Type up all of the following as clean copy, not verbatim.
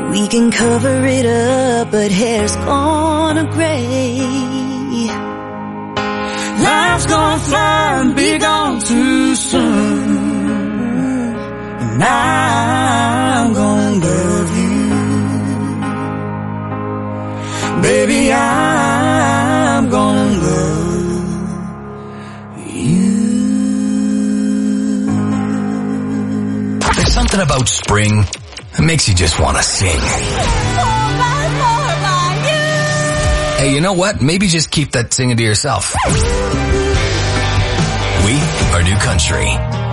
We can cover it up, but hair's gonna gray. Life's gonna fly and be gone too soon, and I'm gonna love you, baby. I'm gonna love you. There's something about spring that makes you just want to sing. Hey, you know what? Maybe just keep that singing to yourself. We are New Country.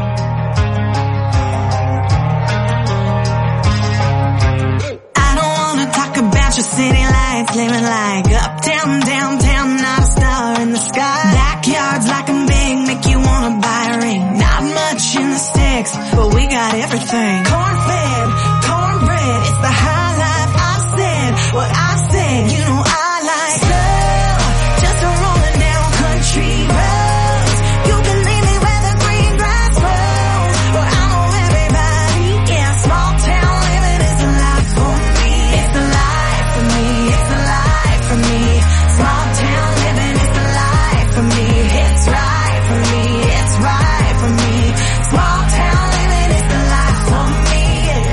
I don't wanna talk about your city lights, living like uptown, downtown, not a star in the sky. Backyards like I'm big, make you wanna buy a ring. Not much in the sticks, but we got everything. Corn-fed, cornbread, it's the high life. I've said what I've said, you know I like slow, just a rolling down country roads. You can leave me where the green grass grows. Well, I know everybody, yeah, small town living is the life for me. It's the life for me, it's the life for me. Small town living is the life for me. It's right for me, it's right for me. Small town living is the life for me, yeah.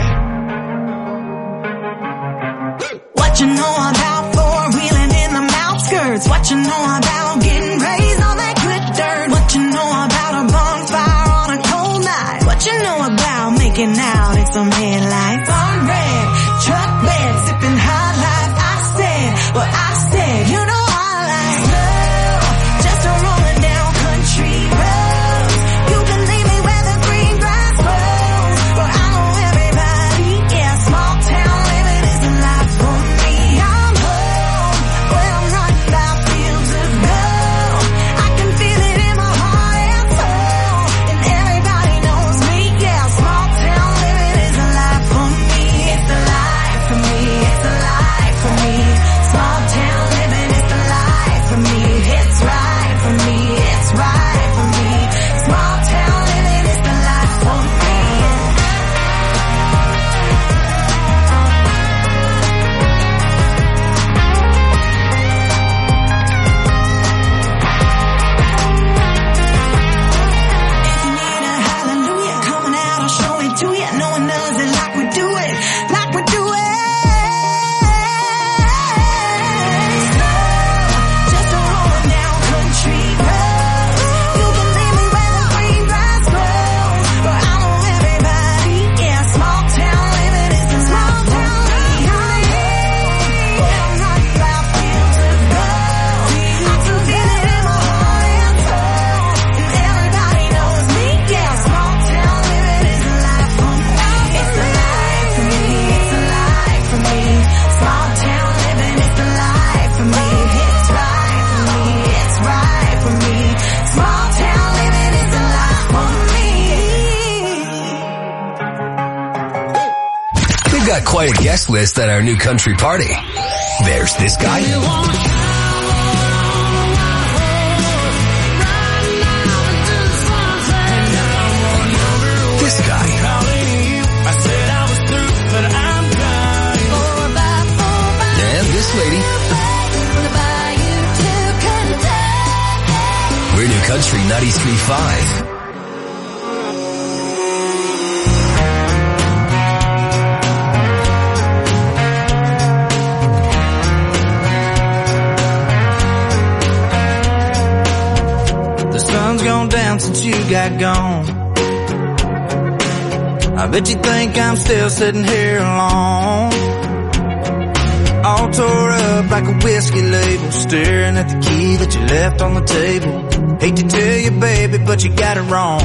What you know about four-wheeling in the outskirts? What you know about getting raised on that good dirt? What you know about a bonfire on a cold night? What you know about making out in some headlights? Farm red, truck bed, sipping high life. I said what I said, you know I like slow, just a rolling down country roads. You can leave me where the green grass grows. Well, I know everybody, yeah, small town living is the life for me. I'm home, where I'm running by fields of gold. I can feel it in my heart and soul, and everybody knows me, yeah, small town living is the life for me. It's the life for me, it's the life for me. Small town living is the life for me. It's right for me, it's right for me. Small town living is the life for me. If you need a hallelujah coming out, I'll show it to you. No one does it like we do it, like we do it. Just a rolling down country road. You can leave me where the green grass grows. But I know everybody, yeah, small town living is the small town living. Where I'm running by fields of gold. I can feel it in my heart and soul, and everybody knows me, yeah, small town living is the life for me. It's the life for me, it's the life for me. Small town living is the life for me. It's right for me, it's right for me. Small town living is the life for me. We've got quite a guest list at our New Country party. There's this guy. This guy. And this lady. We're New Country 93.5. The sun's gone down since you got gone. I bet you think I'm still sitting here alone, all tore up like a whiskey label, staring at the key that you left on the table. Hate to tell you, baby, but you got it wrong.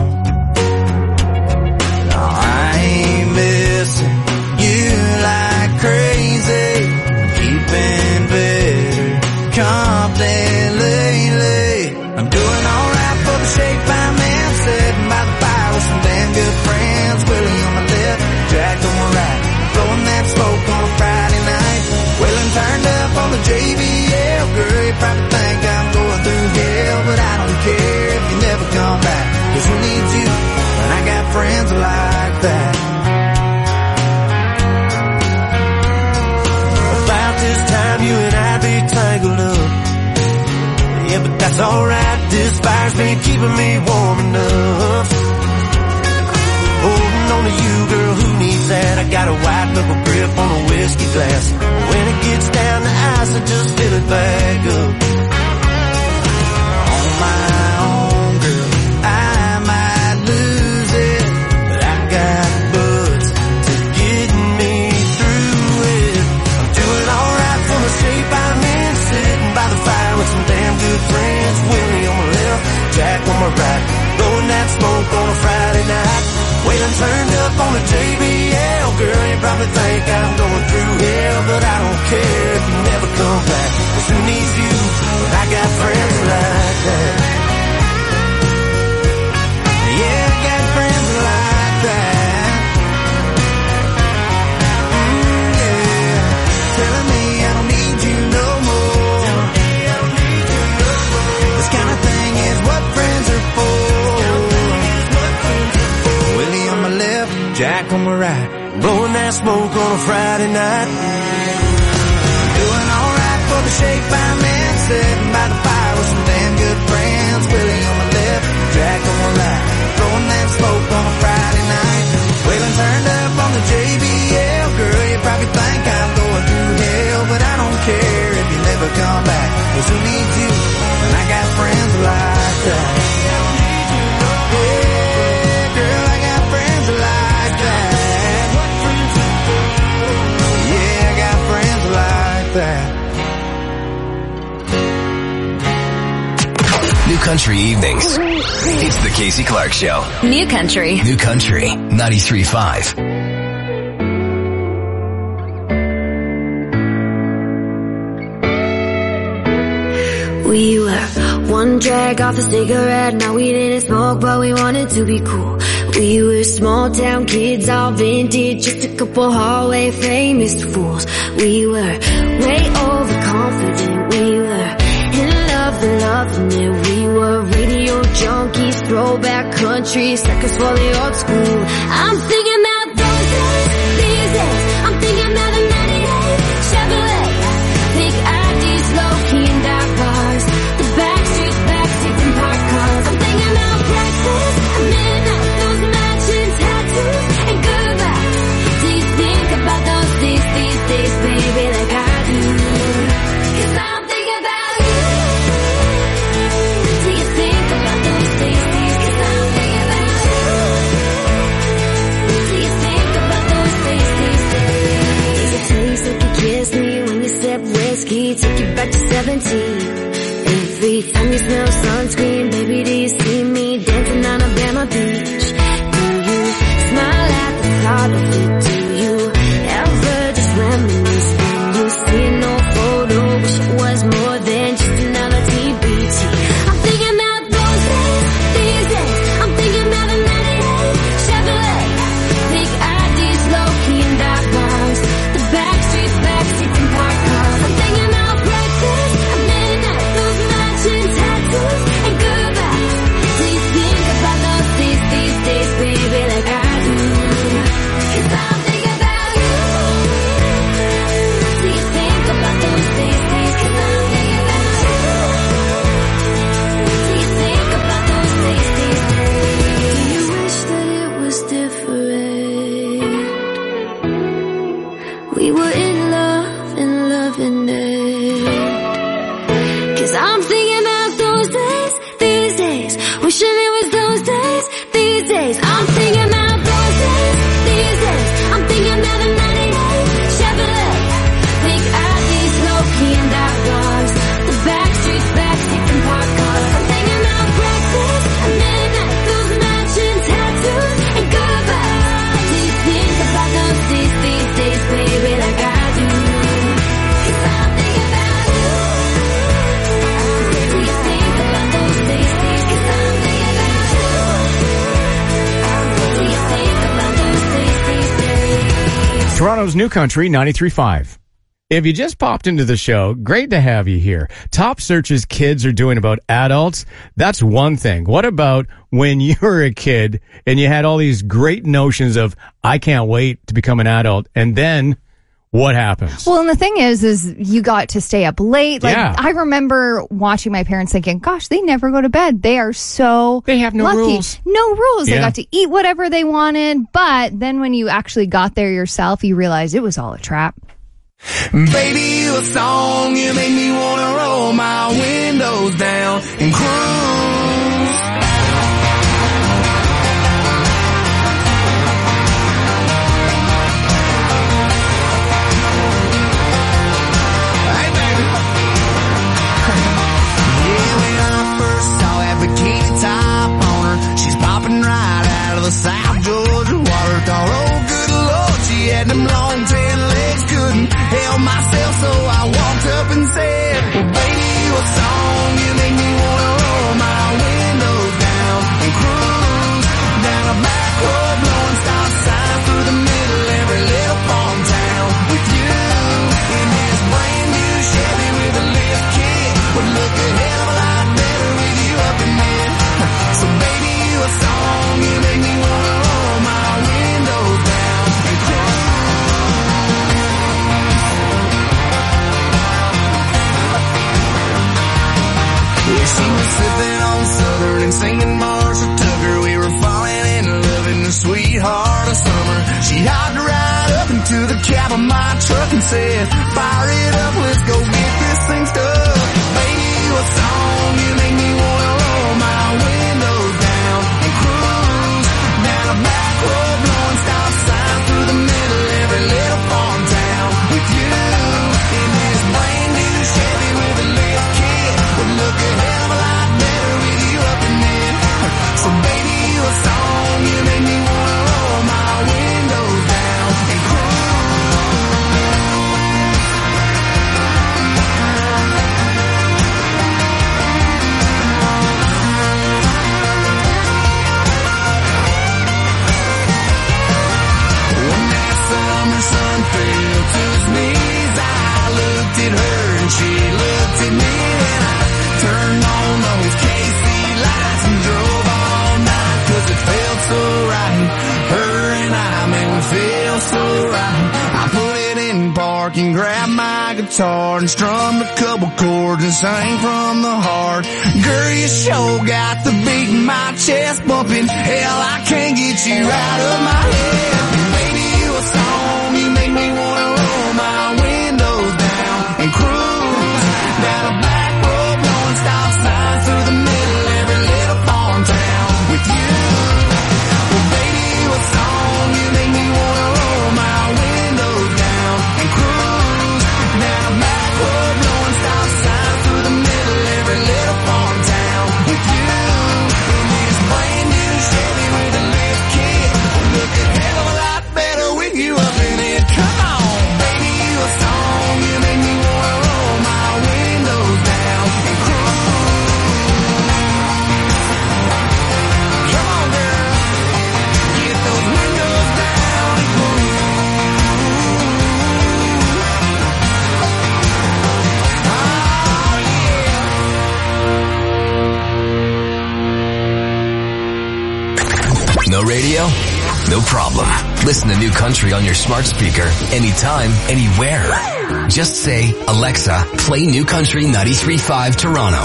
No, I ain't missing you like crazy. You've been better company lately. I'm doing alright for the shape I'm in, sitting by the fire with some damn good friends. Willie on my left, Jack on my right, blowing that smoke on a Friday night. Wailing turned up on the JBL. Girl, you probably think I'm going through hell, but I don't care if you never come back, 'cause who needs you feels alright. This fire's been keeping me warm enough. Holding on to you, girl, who needs that? I got a white knuckle grip on a whiskey glass. When it gets down to ice, I just fill it back up. On my own, girl, I might lose it, but I got buds to get me through it. I'm doing alright from the shape I'm in, sitting by the fire with some damn good friends. Willie on my left, Jack on my right, blowing that smoke on a Friday night. Waylon turned up on the JBL. Girl, you probably think I'm going through hell, but I don't care if you never come back. 'Cause who needs you when I got friends like that? Yeah, I got friends like that. Yeah, telling me I don't need you no more. This kind of thing is what friends are for. Willie on my left, Jack on my right, blowing that smoke on a Friday night. Doing alright for the shape I'm in, sitting by the fire with some damn good friends. Willie on my left, Jack on my right, blowing that smoke on a Friday night. Waylon turned up on the JBL. Girl, you probably think I'm going through hell, but I don't care if you never come back. 'Cause who needs you when I got friends like that? New Country Evenings. It's the Casey Clark Show. New Country. New Country 93.5. We were one drag off a cigarette. Now we didn't smoke, but we wanted to be cool. We were small town kids, all vintage, just a couple hallway famous fools. We were way overconfident. We were in love and loving it. We were radio junkies, throwback country, suckers for the old school. I'm thinking about those days, these days. I'm thinking about the 98 Chevrolet. Big IDs, low-key and dark bars. The backstreets and parked cars. I'm thinking about breakfast at midnight, those matching tattoos and goodbye. Do you think about those days, baby, like I do? 'Cause I'm thinking about you. Do you think about those days? 'Cause I'm thinking about you. Do you think about those days? Does it taste like you kissed me when you sipped whiskey? Took you back to 17. Every time you smell sunscreen, baby, do you see me dancing on Alabama Beach? Do you smile at the thought of it? Do you ever just reminisce when you see no photo? Wish it was more than just another TBT. I'm thinking about those days, these days. I'm thinking about the 98 Chevrolet. Big IDs, low-key and dark bars. The backstreets and parked cars. I'm thinking about breakfast at midnight, those matching tattoos and goodbye. Do you think about those days, baby, like I do? 'Cause I'm thinking about you. Do you think about those days? 'Cause I'm thinking about you. Do you think about those days? Do you wish that it was different? We were in love and loving it. 'Cause I'm thinking about those days, these days. Wishing it was those days, these days. I'm thinking about those days, these days. I'm thinking about the 98 Chevrolet. Big IDs, low-key and dark bars. The backstreets and parked cars. I'm thinking about breakfast at midnight, those matching tattoos and goodbye. Do you think about those days, baby, like I do? 'Cause I'm thinking about you. Do you think about those days? 'Cause I'm thinking about you. Do you think about those days? Toronto's New Country 93.5. If you just popped into the show, great to have you here. Top searches kids are doing about adults, that's one thing. What about when you were a kid and you had all these great notions of, I can't wait to become an adult, and then what happens? Well, and the thing is you got to stay up late. Like, Yeah. I remember watching my parents thinking, gosh, they never go to bed. They are so They have no lucky. rules. No rules. They Yeah. got to eat whatever they wanted. But then when you actually got there yourself, you realize it was all a trap. Baby, you a song, you make me wanna roll my windows down and cruise. Hey, baby. Yeah, when I first saw that bikini top on her, she's popping right out of the South Georgia water. Thought, oh, good Lord, she had them long tan legs, couldn't help myself, so I walked up and said, well, baby, you a song, you make me wanna roll my windows down and cruise down a back road, blowing stop signs through the middle of every little farm town with you in this brand new Chevy with a lift kit. Would look a hell of a lot better with you up in it. So baby, you a song, you make me wanna roll my windows down and cruise. Yeah, she was sipping on Southern and singing Marshall Tucker. We were falling in love in the sweetheart of summer. She hopped right up into the cab of my truck and said, fire it up, let's go get this thing stuck. Baby, you a song, you make me wanna roll my windows down and cruise down a back road, blowing stop signs through the middle of every little farm town with you in this brand new Chevy with a lift kit. Would look a hell of a lot better with you up in it. So baby, you a song, you make me wanna roll my windows down and cruise. When that summer sun fell to his knees, I looked at her and she looked at me, and I turned on those KC lights and drove all night, 'cause it felt so right. Her and I, man, we feel so right. I put it in park and grabbed my guitar and strummed a couple chords and sang from the heart. Girl, you sure got the beat in my chest bumping. Hell, I can't get you out of my head. Baby, you a song, you make me wanna roll my windows down and cruise down a back road, blowing stop signs through the middle of every little farm town with you. Well, baby, you a song, you make me wanna roll my windows down and cruise down a back road, blowing stop signs through the middle of every little farm town with you in this brand new Chevy with a lift kit. Look a hell of a lot better with you up in it. Come on, baby, you a song, you make me wanna roll my windows down and cruise. Come on, girl, get those windows down and cruise. Oh, yeah. No radio? No problem. Listen to New Country on your smart speaker anytime, anywhere. Just say, Alexa, play New Country 93.5 Toronto.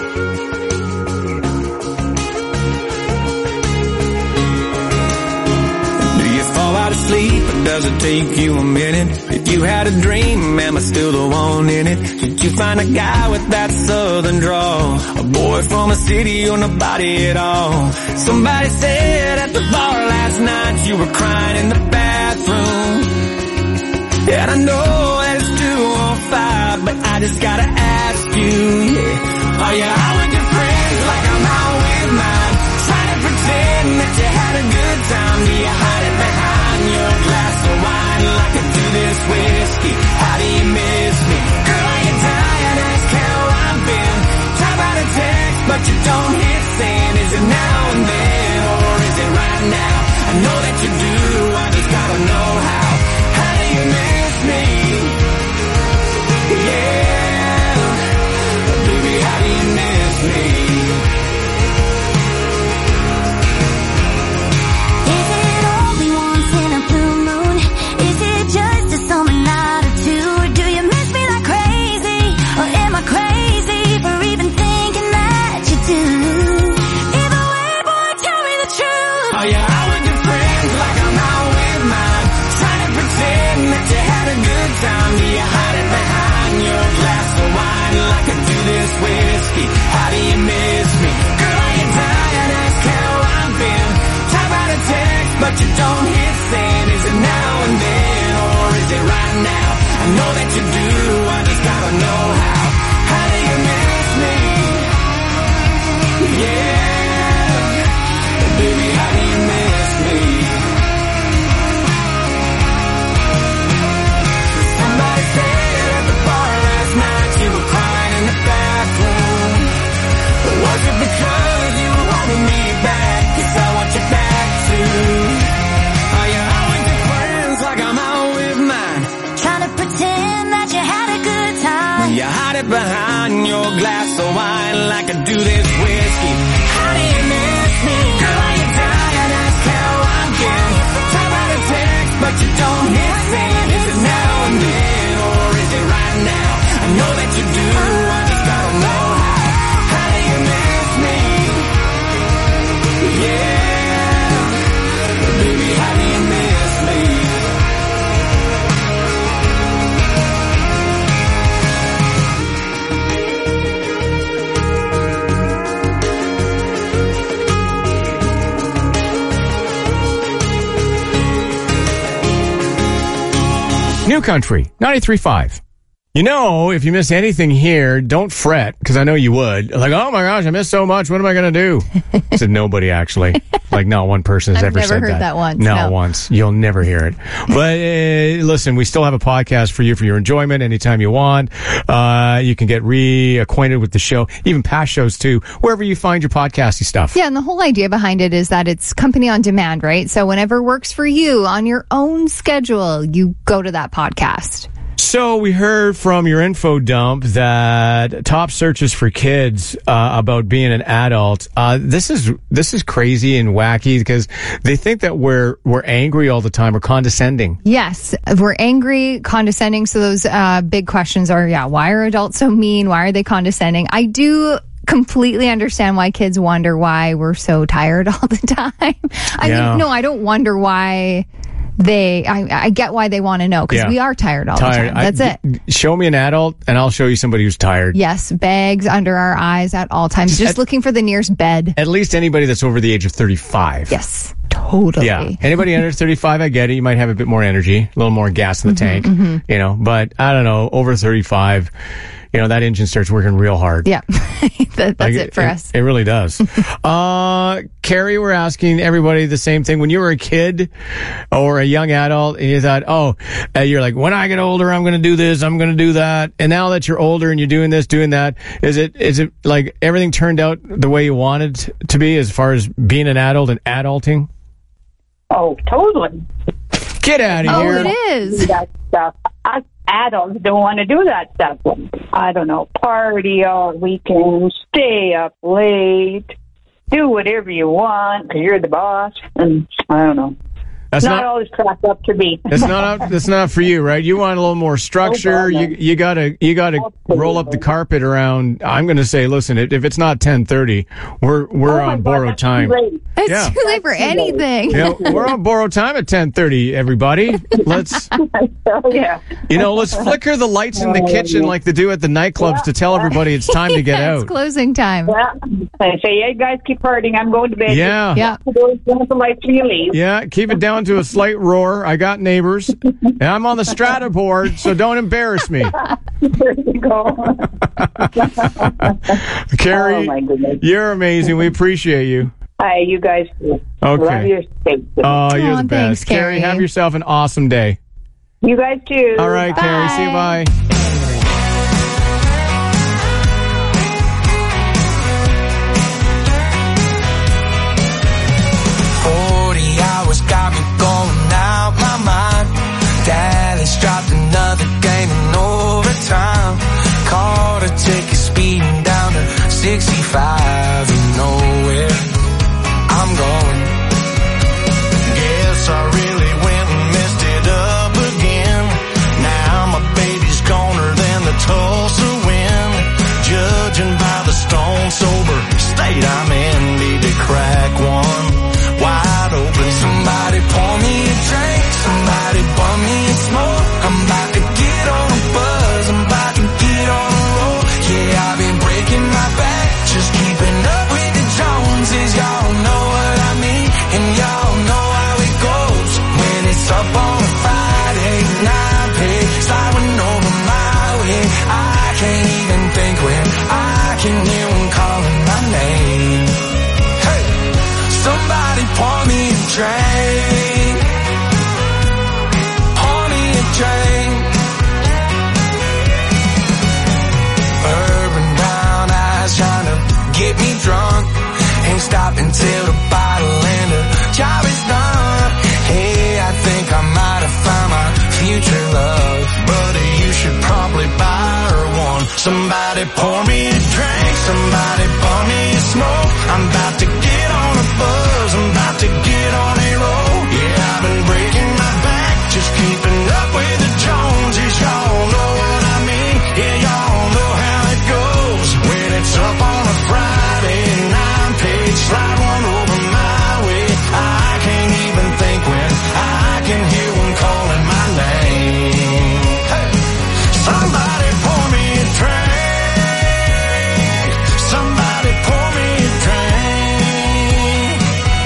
Do you fall out of sleep, or does it take you a minute? If you had a dream, am I still the one in it? Did you find a guy with that southern drawl? A boy from a city or nobody at all? Somebody said at the bar last night you were crying in the bathroom. And I know that it's 2:05, but I just gotta ask you, yeah. Are you out with your friends like I'm out with mine? Trying to pretend that you had a good time. Do you hide it behind your glass of wine like I do this whiskey? How do you miss me? Girl, are you tired? Ask how I've been. Try by the text, but you don't hit send. Is it now and then, or is it right now? I know that you do, I just gotta know how. How do you miss me? Yeah, baby, how do you miss me? Is it only once in a blue moon? Is it just a summer night? you don't hit send. Is it now and then, or is it right now? I know that you do, I just gotta know how. How do you miss me? Yeah, baby, how do you miss me? Somebody said at the bar last night you were crying in the bathroom. But was it because you were wanting me back? 'Cause I want you back too. Are you out with your friends like I'm out with mine? Trying to pretend that you had a good time. You hide it behind your glass of wine like I do this whiskey. How do you miss me? Girl, are you tired? That's how I'm getting. Try by the text, but you don't hit send. Is it now and then, or is it right now? I know that you do, I just gotta know how. How do you miss me? Yeah, baby, how do you miss me? New Country, 93.5. You know, if you miss anything here, don't fret, because I know you would. Like, oh my gosh, I missed so much. What am I going to do? I said nobody, actually. Like, not one person has I've ever never said heard that once, Not no. once. You'll never hear it. But listen, we still have a podcast for you for your enjoyment anytime you want. You can get reacquainted with the show, even past shows too, wherever you find your podcasty stuff. Yeah, and the whole idea behind it is that it's company on demand, right? So whenever works for you on your own schedule, you go to that podcast. So we heard from your info dump that top searches for kids about being an adult. This is crazy and wacky because they think that we're angry all the time or condescending. Yes, we're angry, condescending. So those big questions are, why are adults so mean? Why are they condescending? I do completely understand why kids wonder why we're so tired all the time. I mean, no, I don't wonder why. I get why they want to know, because we are tired all the time. That's it. Show me an adult and I'll show you somebody who's tired. Yes, bags under our eyes at all times, just looking for the nearest bed. At least anybody that's over the age of 35. Yes, totally. Yeah. Anybody under 35, I get it. You might have a bit more energy, a little more gas in the tank, you know, but I don't know, over 35, you know, that engine starts working real hard. Yeah, that's like it for us. It really does. Carrie, we're asking everybody the same thing. When you were a kid or a young adult and you thought, you're like, when I get older, I'm going to do this, I'm going to do that. And now that you're older and you're doing this, doing that, is it like everything turned out the way you wanted to be as far as being an adult and adulting? Oh, totally. Get out of here. Oh, it is. That stuff. Us adults don't want to do that stuff. I don't know, party all weekend, stay up late, do whatever you want because you're the boss, and I don't know. That's not always cracked up to be. That's not for you, right? You want a little more structure. You gotta roll up the carpet around. I'm going to say, listen, if it's not 10:30, we're on borrowed time. It's too late for anything. We're on borrowed time at 10:30. Everybody, let's let's flicker the lights in the kitchen like they do at the nightclubs to tell everybody it's time to get out. It's closing time. Yeah, I say, you guys keep partying. I'm going to bed. Yeah. The lights when you leave. Yeah, keep it down to a slight roar. I got neighbors, and I'm on the strata board, so don't embarrass me. There you go. Carrie, you're amazing. We appreciate you. Hi, you guys. Okay. Love your space. Oh, you're the best. Thanks, Carrie, have yourself an awesome day. You guys too. All right, Bye. Carrie. See you. Bye. Got me going out my mind. Dallas dropped another game in overtime. Caught a ticket speeding down to 65 and nowhere I'm going. Guess I really went and messed it up again. Now my baby's goner than the Tulsa wind. Judging by the stone sober state I'm in, need to crack one wide open. Somebody pour me a drink, somebody bum me a smoke. I'm about to get on a buzz, I'm about to get on a roll. Yeah, I've been breaking my back, just keep it can hear them calling my name. Hey, somebody pour me a drink. Pour me a drink. Urban brown eyes trying to get me drunk. Ain't stopping till the bottle and the job is done. Hey, I think I might have found my future love, but you should probably buy her one. Somebody pour me a drink, somebody pour me a smoke. I'm about to get on a buzz, I'm about to get on a roll. Yeah, I've been breaking my back, just keeping up with the Joneses. Y'all know what I mean, yeah, y'all know how it goes. When it's up on a Friday and I'm paid, slide one over my way. I can't even think when I can hear one calling my name. Hey, somebody pour me a drink. Somebody pour me a drink.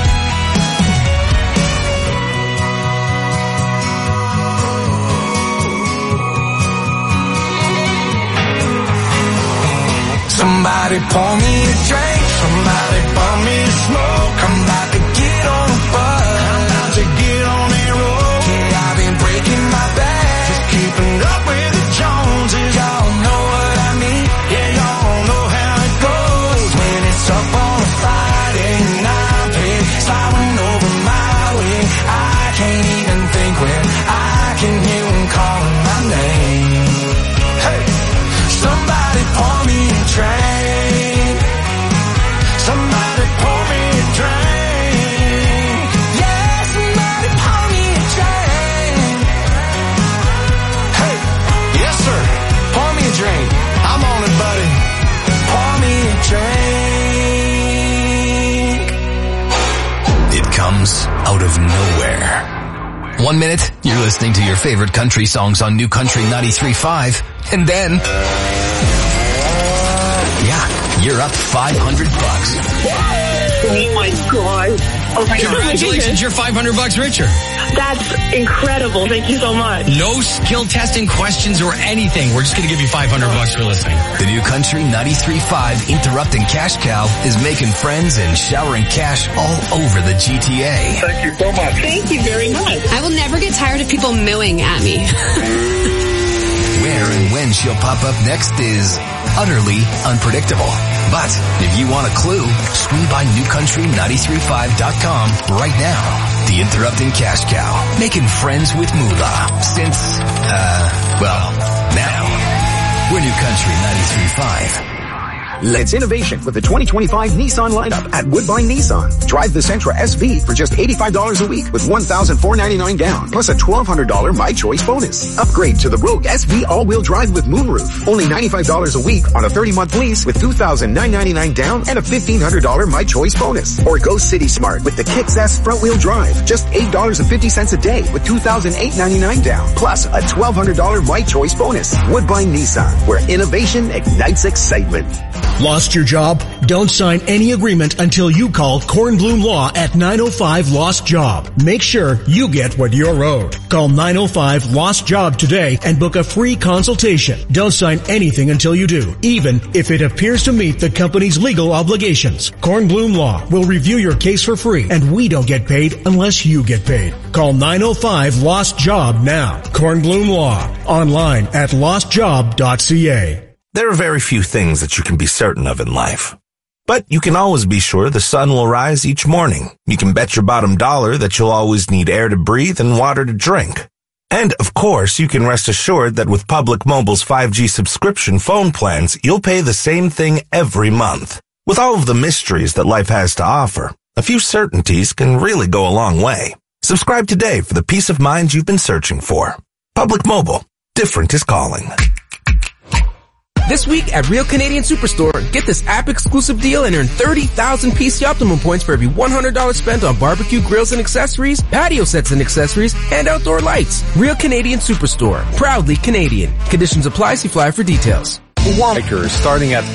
Somebody pour me a drink. Somebody pour me a smoke. I'm about to get on a buzz. I'm about to get on a roll. Yeah, I've been breaking my back, just keeping up with the Joneses. Y'all know what I mean. Yeah, y'all know how it goes. When it's up on a Friday and I'm paid, sliding over my way. I can't even think when I can hear them calling my name. Hey, somebody pour me a drink. Somebody pour me a drink. Yeah, somebody pour me a drink. Hey, yes sir, pour me a drink. I'm on it, buddy. Pour me a drink. It comes out of nowhere. 1 minute, you're listening to your favorite country songs on New Country 93.5, and then, yeah, you're up $500. Oh my God. Oh my Congratulations, you're $500 richer. That's incredible. Thank you so much. No skill testing questions or anything. We're just going to give you $500 for listening. The New Country 93.5 Interrupting Cash Cow is making friends and showering cash all over the GTA. Thank you so much. Thank you very much. I will never get tired of people mooing at me. Where and when she'll pop up next is utterly unpredictable. But if you want a clue, swing by newcountry935.com right now. The Interrupting Cash Cow, making friends with Moolah since, now. We're New Country 93.5. Let's innovation with the 2025 Nissan lineup at Woodbine Nissan. Drive the Sentra SV for just $85 a week with $1,499 down, plus a $1,200 My Choice bonus. Upgrade to the Rogue SV all-wheel drive with moonroof. Only $95 a week on a 30-month lease with $2,999 down and a $1,500 My Choice bonus. Or go City Smart with the Kicks S front-wheel drive. Just $8.50 a day with $2,899 down, plus a $1,200 My Choice bonus. Woodbine Nissan, where innovation ignites excitement. Lost your job? Don't sign any agreement until you call Kornblum Law at 905 Lost Job. Make sure you get what you're owed. Call 905 Lost Job today and book a free consultation. Don't sign anything until you do, even if it appears to meet the company's legal obligations. Kornblum Law will review your case for free, and we don't get paid unless you get paid. Call 905 Lost Job now. Kornblum Law. Online at lostjob.ca. There are very few things that you can be certain of in life. But you can always be sure the sun will rise each morning. You can bet your bottom dollar that you'll always need air to breathe and water to drink. And, of course, you can rest assured that with Public Mobile's 5G subscription phone plans, you'll pay the same thing every month. With all of the mysteries that life has to offer, a few certainties can really go a long way. Subscribe today for the peace of mind you've been searching for. Public Mobile. Different is calling. This week at Real Canadian Superstore, get this app-exclusive deal and earn 30,000 PC Optimum points for every $100 spent on barbecue grills and accessories, patio sets and accessories, and outdoor lights. Real Canadian Superstore. Proudly Canadian. Conditions apply. See flyer for details. Is starting at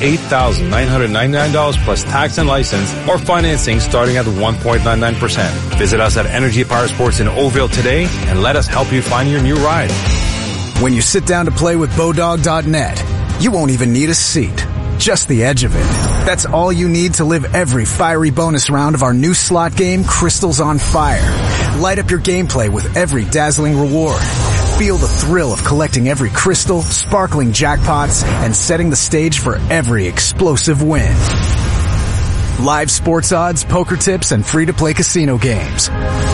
$8,999 plus tax and license, or financing starting at 1.99%. Visit us at Energy Power Sports in Oakville today and let us help you find your new ride. When you sit down to play with Bodog.net, you won't even need a seat. just the edge of it. That's all you need to live every fiery bonus round of our new slot game, Crystals on Fire. Light up your gameplay with every dazzling reward. Feel the thrill of collecting every crystal, sparkling jackpots, and setting the stage for every explosive win. Live sports odds, poker tips, and free-to-play casino games.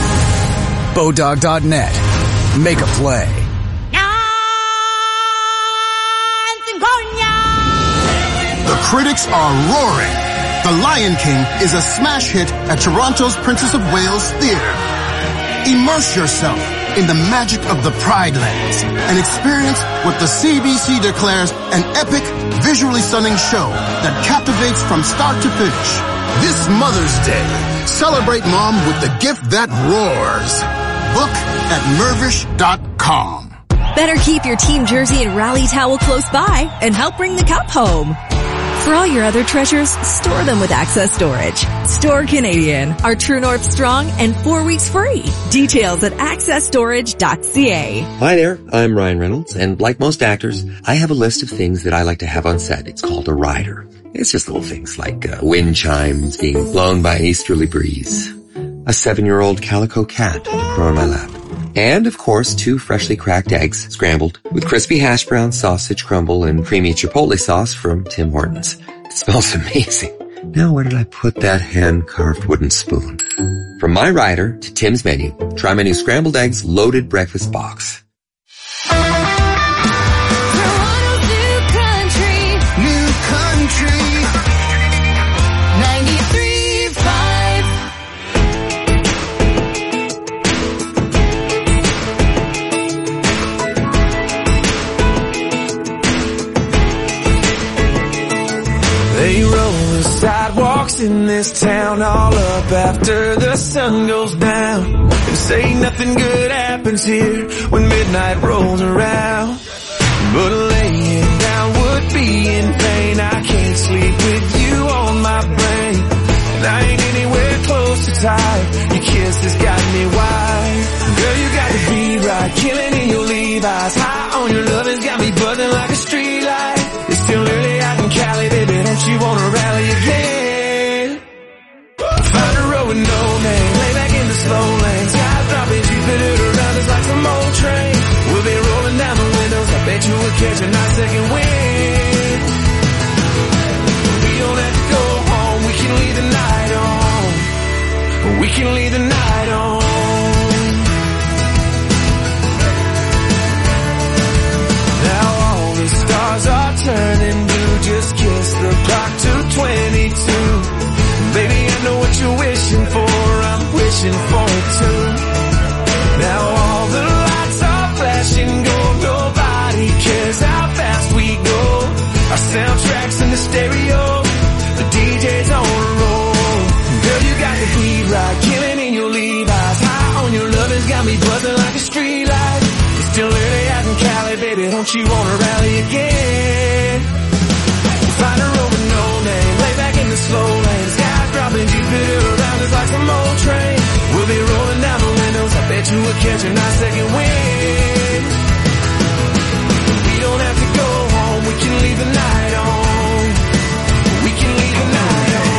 Bodog.net. Make a play. The critics are roaring. The Lion King is a smash hit at Toronto's Princess of Wales Theatre. Immerse yourself in the magic of the Pride Lands and experience what the CBC declares an epic, visually stunning show that captivates from start to finish. This Mother's Day, celebrate mom with the gift that roars. Book at Mervish.com. Better keep your team jersey and rally towel close by and help bring the cup home. For all your other treasures, store them with Access Storage. Store Canadian, our True North strong and 4 weeks free. Details at accessstorage.ca. Hi there, I'm Ryan Reynolds, and like most actors, I have a list of things that I like to have on set. It's called a rider. It's just little things like wind chimes being blown by an easterly breeze, a 7-year-old calico cat to purr on my lap, and, of course, 2 freshly cracked eggs, scrambled, with crispy hash brown sausage crumble and creamy chipotle sauce from Tim Hortons. It smells amazing. Now where did I put that hand-carved wooden spoon? From my rider to Tim's menu, try my new scrambled eggs loaded breakfast box. New country. 93.5. They roll the sidewalks in this town all up after the sun goes down, and say nothing good happens here when midnight rolls around. But laying down would be in vain. I can't sleep with you on my brain, and I ain't anywhere close to tired. Your kiss has got me wired. Girl, you got the beat right, killing in your Levi's. High on your love has got me buzzing like a street light. It's still early out in Cali, baby, don't you wanna rally again? Find a road with no name, lay back in the slow lane. Sky dropping, Jupiter around us like some old train. We'll be rolling down the windows, I bet you will catch a nice second wind. We don't have to go home, we can leave the night on. We can leave the night on. Now all the stars are turning blue, just kiss the clock to 22. Baby, I know what you're wishing for, I'm wishing for it too. Now all the lights are flashing gold, nobody cares how fast we go. Our soundtracks in the stereo, the DJ's on a roll. Girl, you got the beat right, killing in your Levi's. High on your love has got me buzzing like a street light. It's still early out in Cali, baby, don't you wanna rally again? Find a road with no name, lay back in the slow lane. Sky dropping, Jupiter around us like some old train. We'll be rolling down the windows, I bet you will catch a nice second wind. We don't have to go home, we can leave the night on. We can leave the night on.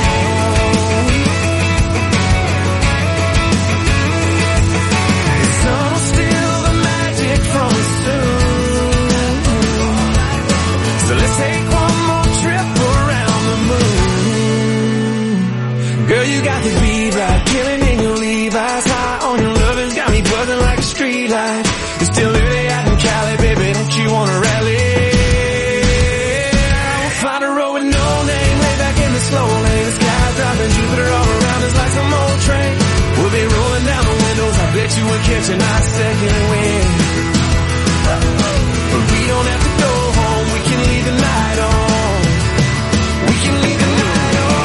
The sun will steal the magic from us soon. So let's take one more trip around the moon. Girl, you got the beat right, killing in your Levi's. High on your love has got me buzzing like a street light. It's still early out in Cali, baby, don't you wanna rally? We'll find a road with no name, lay back in the slow lane. The sky's dropping, Jupiter all around us like some old train. We'll be rolling down the windows, I bet you will catch a nice second wind. But we don't have to go home, we can leave the night on. We can leave the night on.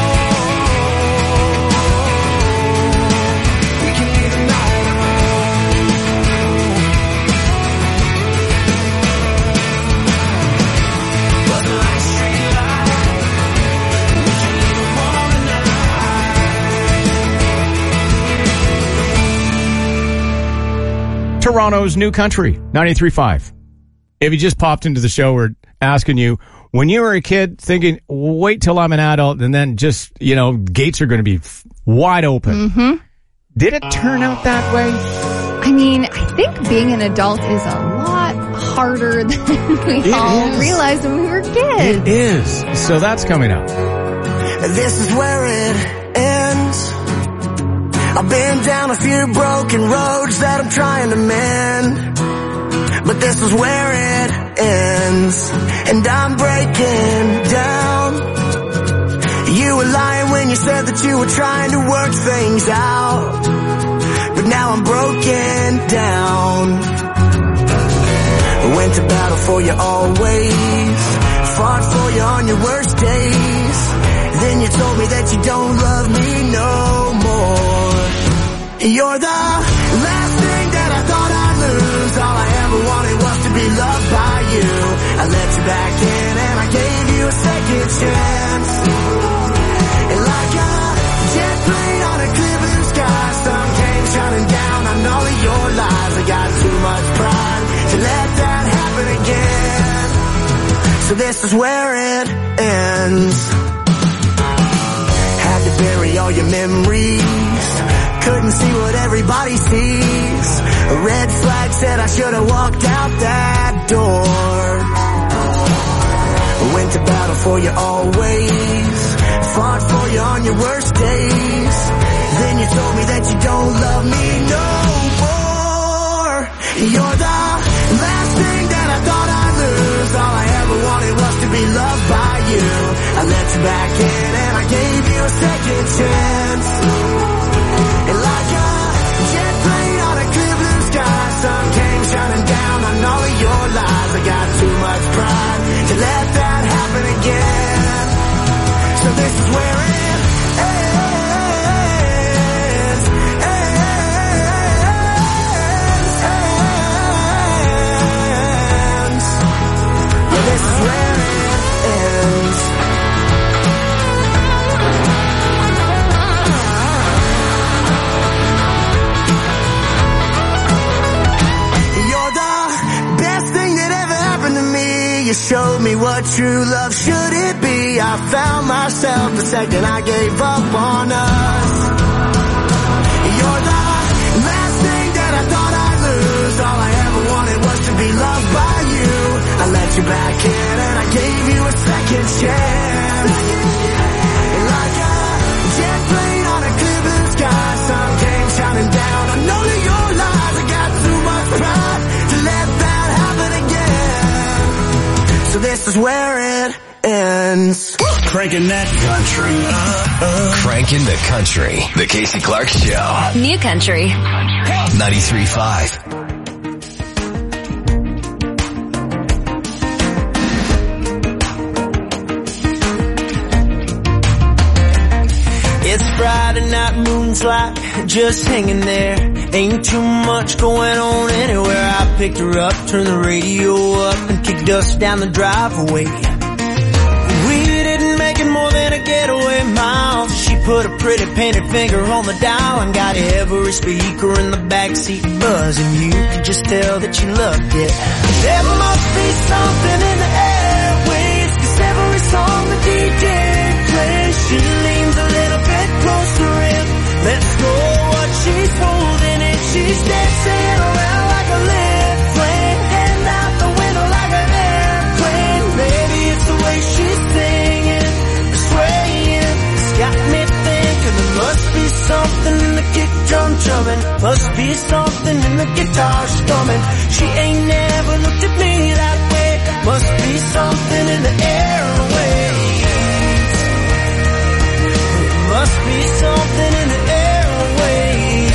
We can leave the night on. Buzzing like a street light. We can leave them all tonight. Toronto's New Country, 93.5. If you just popped into the show, we're asking you, when you were a kid, thinking, wait till I'm an adult, and then just, gates are going to be wide open. Mm-hmm. Did it turn out that way? I mean, I think being an adult is a lot harder than we all realized when we were kids. It is. So that's coming up. This is where it ends. I've been down a few broken roads that I'm trying to mend, but this is where it ends, and I'm breaking down. You were lying when you said that you were trying to work things out, but now I'm broken down. Went to battle for you always, fought for you on your worst days. Then you told me that you don't love me no more. You're the last thing that I thought I'd lose. All I ever wanted was to be loved by you. I let you back in and I gave you a second chance. And like a jet plane on a clear blue sky, sun came shining down on all of your lies. I got too much pride to let that happen again. So this is where it ends. Had to bury all your memories, couldn't see what everybody sees. A red flag said I should have walked out that door. Went to battle for you always, fought for you on your worst days. Then you told me that you don't love me no more. You're the last thing that I thought I'd lose. All I ever wanted was to be loved by you. I let you back in and I gave you a second chance. And like a jet plane on a clear blue sky, sun came shining down on all of your lies. I got too much pride to let that happen again. So this is where it ends. Yeah, this is where it ends. You showed me what true love should it be. I found myself the second I gave up on us. You're the last thing that I thought I'd lose. All I ever wanted was to be loved by you. I let you back in and I gave you a second chance. And like a jet plane on a clear blue sky, sun came shining down on all of your lies. I got too much pride to let that happen again. So this is where it ends. Cranking that country. Cranking the country. The Casey Clark Show. New Country. 93.5. It's Friday night, moon's like just hanging there. Ain't too much going on anywhere. I picked her up, turned the radio up, and kicked dust down the driveway. We didn't make it more than a getaway mile. She put a pretty painted finger on the dial and got every speaker in the backseat buzzing. You could just tell that she loved it. There must be something in the airwaves, 'cause every song the DJ plays, she leans a little bit closer in. Let's go what she's holding and she's dancing around like a lit flame, hand out the window like an airplane. Maybe it's the way she's singing, swaying. It's got me thinking there must be something in the kick drum drumming, must be something in the guitar strumming. She ain't never looked at me that way. Must be something in the airwaves. Must be something in the airwaves.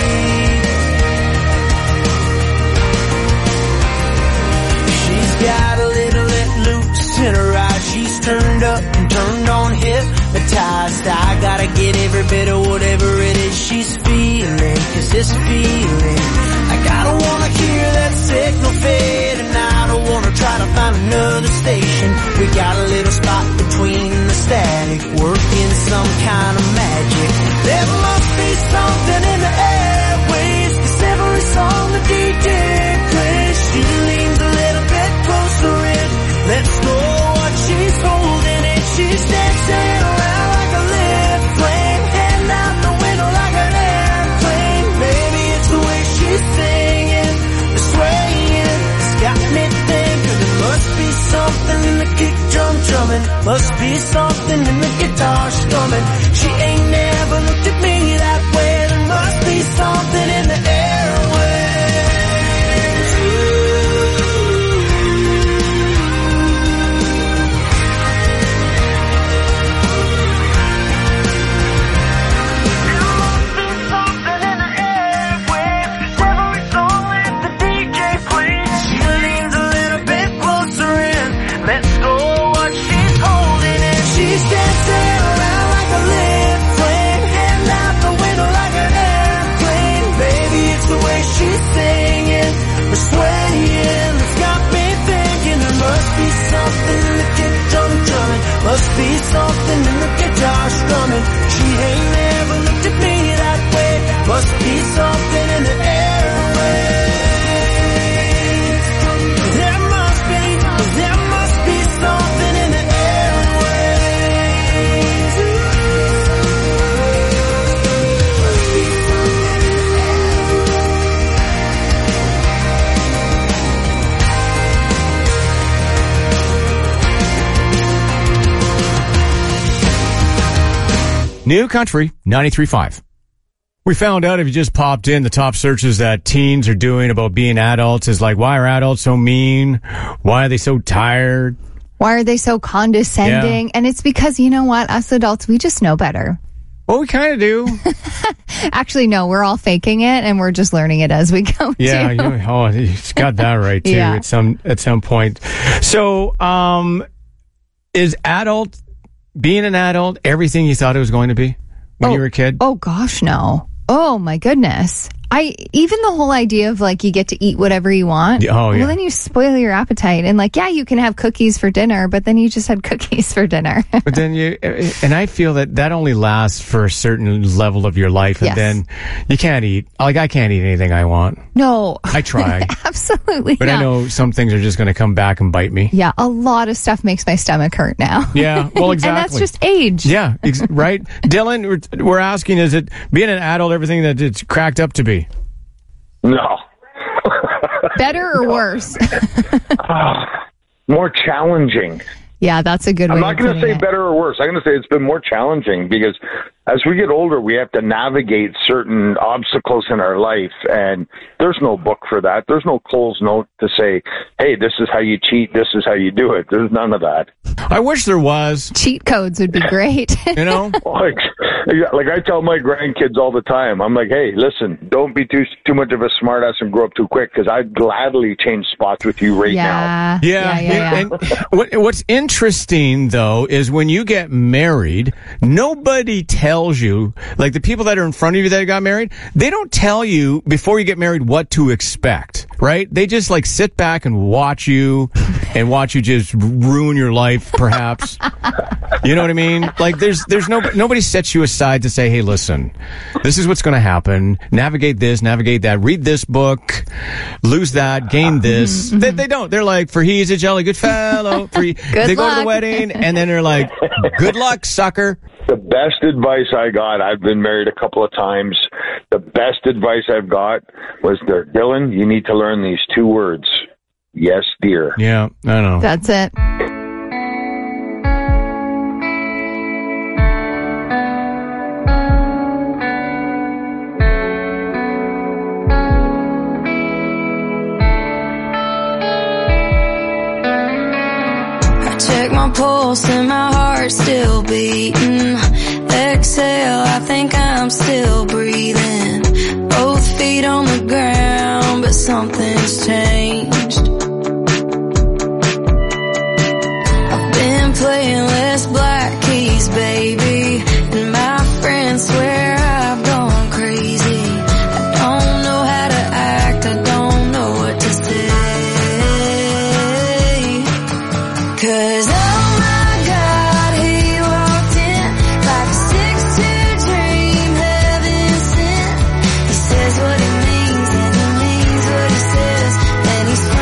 She's got a little let loose in her eyes. She's turned up and turned on, hypnotized. I gotta get every bit of whatever it is she's feeling, 'cause this feeling, I gotta wanna hear that signal fade, and I don't wanna try to find another station. We got a little spot between the static, working some kind of magic. There must be something in the airwaves, 'cause every song the DJ plays, she leans a little bit closer in. Let's go strumming. Must be something in the guitar strumming. She ain't never looked at me that way. There must be something in the airwaves. Must be something in the guitar strumming. She ain't never looked at me that way. Must be something in the airwaves. There must be something in the airwaves. New Country 93.5. We found out if you just popped in, the top searches that teens are doing about being adults is like, why are adults so mean? Why are they so tired? Why are they so condescending? Yeah. And it's because, you know what? Us adults, we just know better. Well, we kind of do. Actually, no, we're all faking it and we're just learning it as we go. Yeah, you got that right too. Yeah. At some point. So, is being an adult everything you thought it was going to be when you were a kid? Oh gosh, no. Oh my goodness. Even the whole idea of like you get to eat whatever you want. Oh, yeah. Well, then you spoil your appetite. And like, yeah, you can have cookies for dinner, but then you just had cookies for dinner. But then and I feel that only lasts for a certain level of your life. And Yes. then you can't eat. Like, I can't eat anything I want. No. I try. Absolutely. But yeah. I know some things are just going to come back and bite me. Yeah, a lot of stuff makes my stomach hurt now. Yeah, well, exactly. And that's just age. Yeah, right? Dylan, we're asking, is it being an adult everything that it's cracked up to be? No. Better or worse? More challenging. Yeah, that's a good way I'm not going to say it. better or worse. I'm going to say it's been more challenging because as we get older, we have to navigate certain obstacles in our life, and there's no book for that. There's no Cole's Note to say, hey, this is how you cheat, this is how you do it. There's none of that. I wish there was. Cheat codes would be great. You know? Like I tell my grandkids all the time, I'm like, hey, listen, don't be too much of a smartass and grow up too quick, because I'd gladly change spots with you right now. Yeah. And what's interesting, though, is when you get married, nobody tells you, like the people that are in front of you that got married, they don't tell you before you get married what to expect, right? They just like sit back and watch you just ruin your life, perhaps. You know what I mean? Like there's nobody sets you aside to say, hey, listen, this is what's going to happen. Navigate this, navigate that. Read this book, lose that, gain this. They don't. They're like, for he's a jolly good fellow. They go to the wedding and then they're like, good luck, sucker. The best advice I got, I've been married a couple of times. The best advice I've got was, Dylan, you need to learn these two words. Yes, dear. Yeah, I know. That's it. Check my pulse and my heart's still beating. Exhale, I think I'm still breathing. Both feet on the ground, but something's changed. I've been playing less black keys, baby, and my friends swear I've gone crazy. I don't know how to act, I don't know what to say. 'Cause oh my God, he walked in like a 6'2" dream, heaven sent. He says what he means and he means what he says, and he's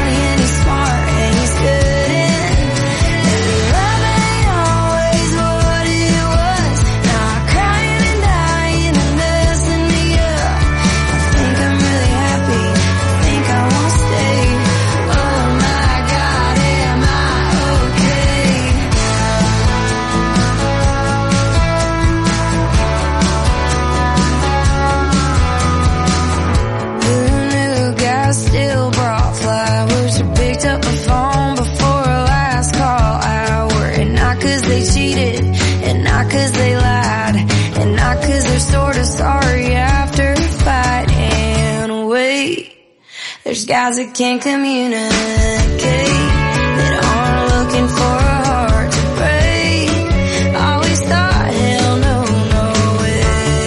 guys that can't communicate, that aren't looking for a heart to break. Always thought, hell no, no way.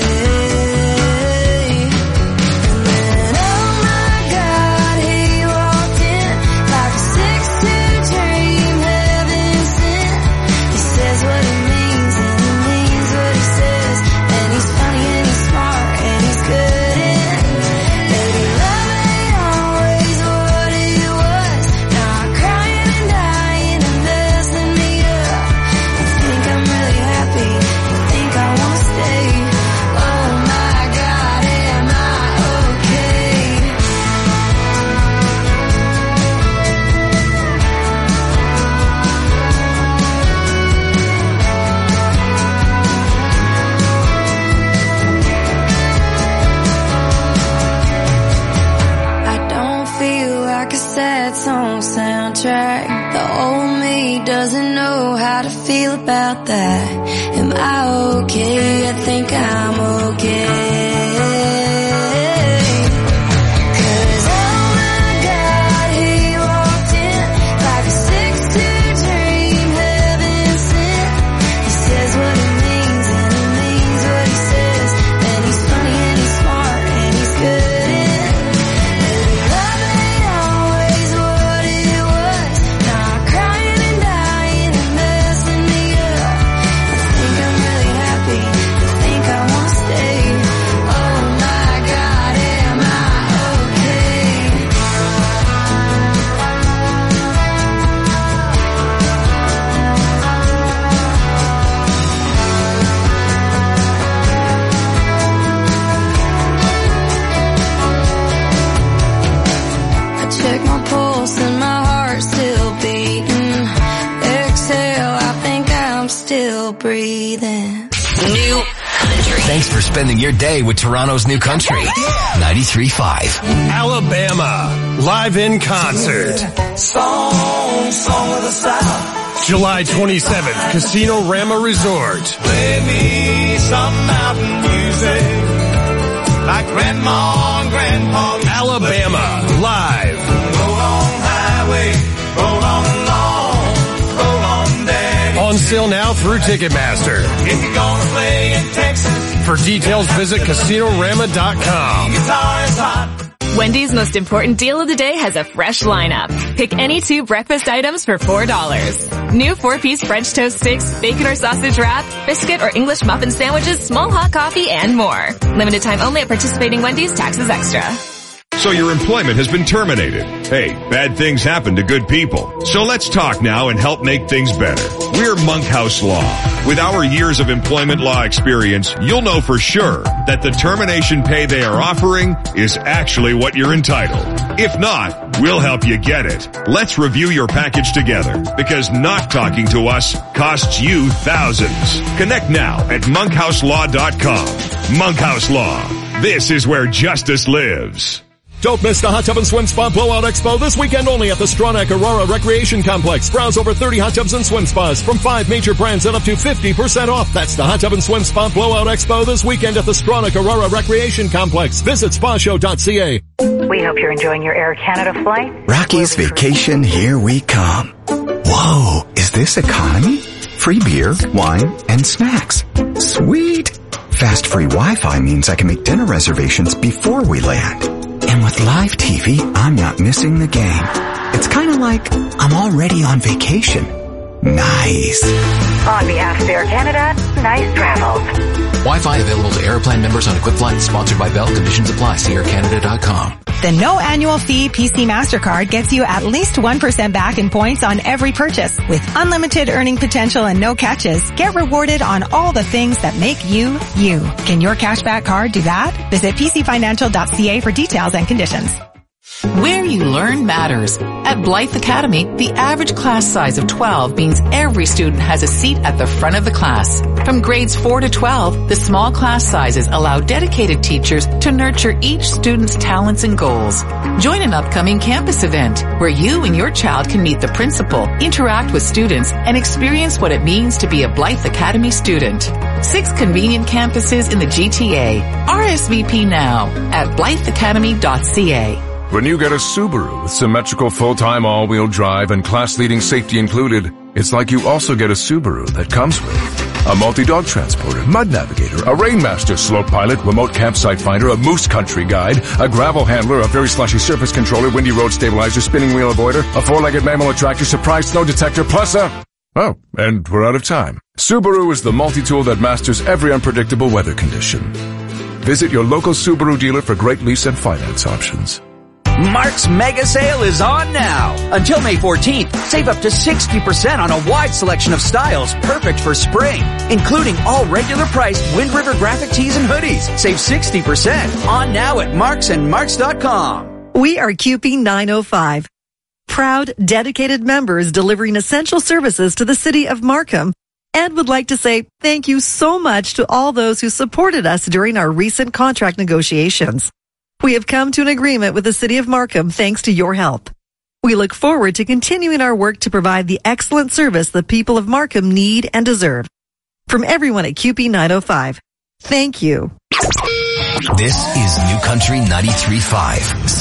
And then, oh my God, he walked in like a 6'2" dream, heaven sent. He says what he means and he means what he says, and he's funny and he's smart and he's good in. Baby, love ain't always what it was. Now I'm crying and dying and messing me up. I think I'm really happy, I think I wanna stay. Oh my God, am I okay? I don't feel like a sad song soundtrack. The old me doesn't know how to feel about that. Am I okay? I think I'm okay. 'Cause oh my God, he walked in like a 6'2" dream, heaven sent. He says what he means and he means what he says, and he's funny and he's smart and he's good in. Baby, love ain't always what it was. Now I'm crying and dying and messing me up. I think I'm really happy, I think I wanna stay. Oh my God, am I okay? I check my pulse and my heart's still beating. Exhale, I think I'm still breathing. New Country. Thanks for spending your day with Toronto's New Country. 93.5. Alabama, live in concert. Song of the South. July 27th, Casino Rama Resort. Play me some mountain music, like Grandma and Grandpa. Alabama, live. Roll on highway, roll on along, roll on daddy. On sale now through Ticketmaster. If you're gonna play in Texas, For details, visit CasinoRama.com. guitar is hot. Wendy's most important deal of the day has a fresh lineup. Pick any 2 breakfast items for $4. New 4-piece French toast sticks, bacon or sausage wrap, biscuit or English muffin sandwiches, small hot coffee, and more. Limited time only at participating Wendy's, taxes extra. So your employment has been terminated. Hey, bad things happen to good people. So let's talk now and help make things better. We're Monkhouse Law. With our years of employment law experience, you'll know for sure that the termination pay they are offering is actually what you're entitled. If not, we'll help you get it. Let's review your package together, because not talking to us costs you thousands. Connect now at monkhouselaw.com. Monkhouse Law. This is where justice lives. Don't miss the Hot Tub and Swim Spa Blowout Expo this weekend only at the Stronach Aurora Recreation Complex. Browse over 30 hot tubs and swim spas from 5 major brands at up to 50% off. That's the Hot Tub and Swim Spa Blowout Expo this weekend at the Stronach Aurora Recreation Complex. Visit spashow.ca. We hope you're enjoying your Air Canada flight. Rocky's Vacation, here we come. Whoa, is this economy? Free beer, wine, and snacks. Sweet. Fast free Wi-Fi means I can make dinner reservations before we land. And with live TV, I'm not missing the game. It's kind of like I'm already on vacation. Nice. On behalf of Air Canada, nice travels. Wi-Fi available to Airplan members on equipped flights. Sponsored by Bell. Conditions apply. See aircanada.com. The no annual fee PC MasterCard gets you at least 1% back in points on every purchase. With unlimited earning potential and no catches, get rewarded on all the things that make you, you. Can your cashback card do that? Visit pcfinancial.ca for details and conditions. Where you learn matters. At Blythe Academy, the average class size of 12 means every student has a seat at the front of the class. From grades 4 to 12, the small class sizes allow dedicated teachers to nurture each student's talents and goals. Join an upcoming campus event where you and your child can meet the principal, interact with students, and experience what it means to be a Blythe Academy student. 6 convenient campuses in the GTA. RSVP now at blytheacademy.ca. When you get a Subaru with symmetrical full-time all-wheel drive and class-leading safety included, it's like you also get a Subaru that comes with a multi-dog transporter, mud navigator, a Rainmaster slope pilot, remote campsite finder, a moose country guide, a gravel handler, a very slushy surface controller, windy road stabilizer, spinning wheel avoider, a four-legged mammal attractor, surprise snow detector, plus a... Oh, and we're out of time. Subaru is the multi-tool that masters every unpredictable weather condition. Visit your local Subaru dealer for great lease and finance options. Mark's Mega Sale is on now. Until May 14th, save up to 60% on a wide selection of styles perfect for spring, including all regular priced Wind River graphic tees and hoodies. Save 60% on now at marksandmarks.com. We are QP 905. Proud, dedicated members delivering essential services to the city of Markham, and would like to say thank you so much to all those who supported us during our recent contract negotiations. We have come to an agreement with the city of Markham thanks to your help. We look forward to continuing our work to provide the excellent service the people of Markham need and deserve. From everyone at QP 905, thank you. This is New Country 93.5,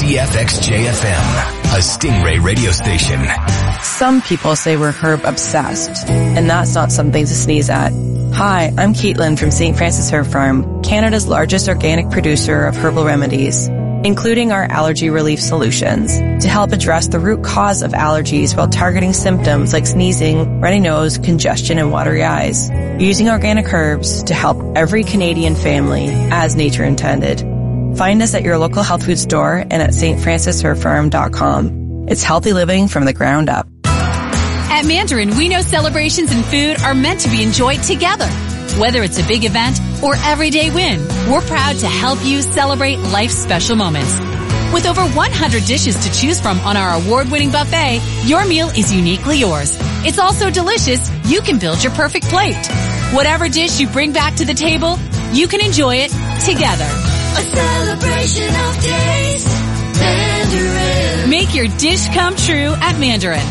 CFXJ-FM, a Stingray radio station. Some people say we're herb obsessed, and that's not something to sneeze at. Hi, I'm Caitlin from St. Francis Herb Farm, Canada's largest organic producer of herbal remedies, including our allergy relief solutions, to help address the root cause of allergies while targeting symptoms like sneezing, runny nose, congestion, and watery eyes, using organic herbs to help every Canadian family as nature intended. Find us at your local health food store and at stfrancisherbfarm.com. It's healthy living from the ground up. At Mandarin, we know celebrations and food are meant to be enjoyed together. Whether it's a big event or everyday win, we're proud to help you celebrate life's special moments. With over 100 dishes to choose from on our award-winning buffet, your meal is uniquely yours. It's also delicious. You can build your perfect plate. Whatever dish you bring back to the table, you can enjoy it together. A celebration of taste, Mandarin. Make your dish come true at Mandarin.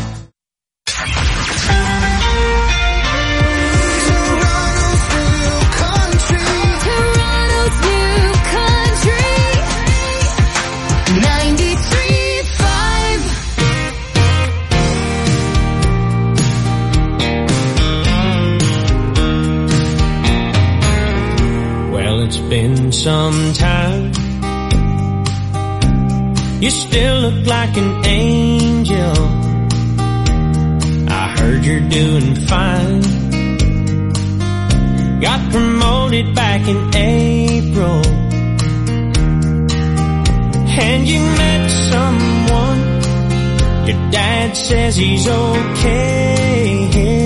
It's been some time. You still look like an angel. I heard you're doing fine. Got promoted back in April, and you met someone. Your dad says he's okay.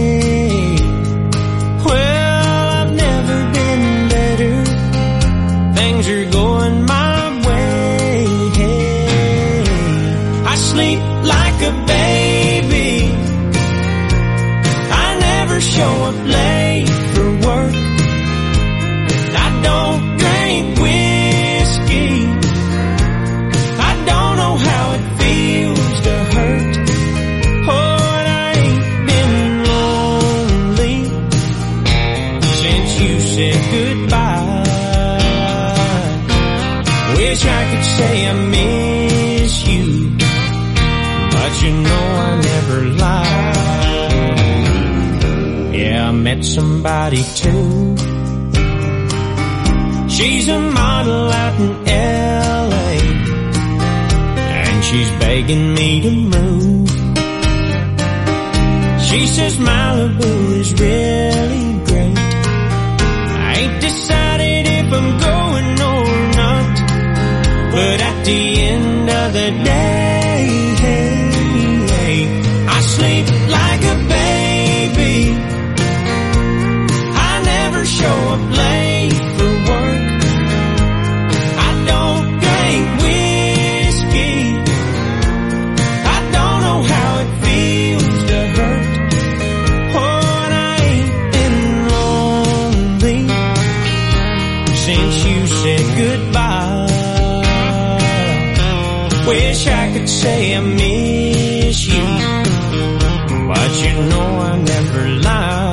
Well, I've never been better. Things are going my way. I sleep like a baby. I never show up late for work. I don't drink whiskey. I don't know how it feels to hurt. Oh, and I ain't been lonely since you said goodbye. Wish I could say I miss you, but you know I never lie. Yeah, I met somebody too. She's a model out in LA, and she's begging me to move. She says Malibu is really great. I ain't decided if I'm going or not, but at the end of the day, I sleep like a baby. I never show up late for work. I don't drink whiskey. I don't know how it feels to hurt. Oh, and I ain't been lonely since you said goodbye. Wish I could say I miss you, but you know I never lie.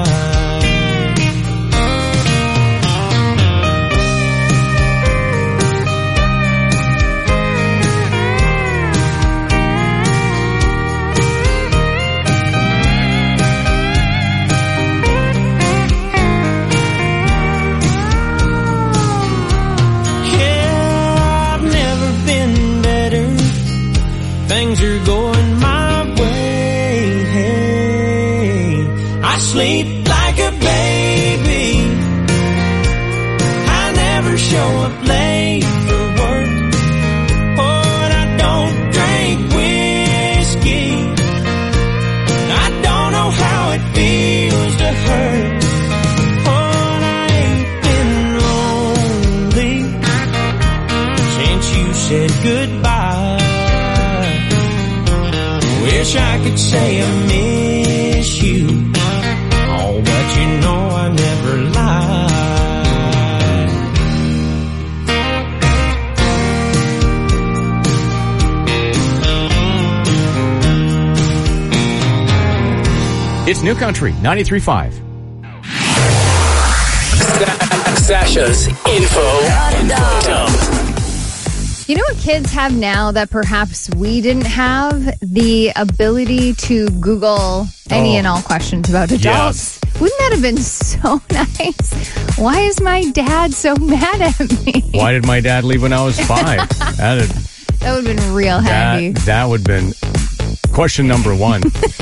I sleep like a baby. I never show up late for work. Oh, and I don't drink whiskey. I don't know how it feels to hurt. Oh, and I ain't been lonely since you said goodbye. Wish I could say I miss you. Oh, but you know I never lied. It's New Country 93.5. Sasha's info dump. You know what kids have now that perhaps we didn't have? The ability to Google any and all questions about adults. Yes. Wouldn't that have been so nice? Why is my dad so mad at me? Why did my dad leave when I was 5? That would have been real handy. That would have been question number 1.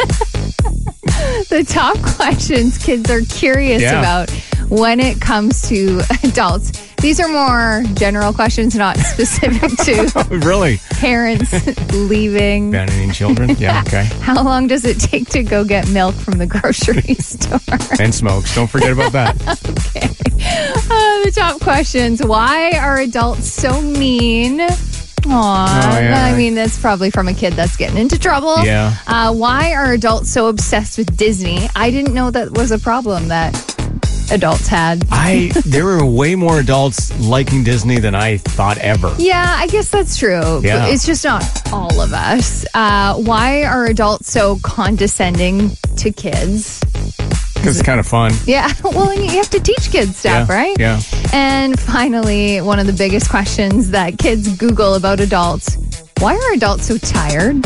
The top questions kids are curious about when it comes to adults. These are more general questions, not specific to really parents leaving. Abandoning children? Yeah, okay. How long does it take to go get milk from the grocery store? And smokes. Don't forget about that. Okay. The top questions. Why are adults so mean? I mean, that's probably from a kid that's getting into trouble. Yeah. Why are adults so obsessed with Disney? I didn't know that was a problem that adults had. There were way more adults liking Disney than I thought ever. Yeah, I guess that's true. Yeah. It's just not all of us. Why are adults so condescending to kids? Because it's kind of fun. Yeah. Well, you have to teach kids stuff, right? Yeah. And finally, one of the biggest questions that kids Google about adults. Why are adults so tired?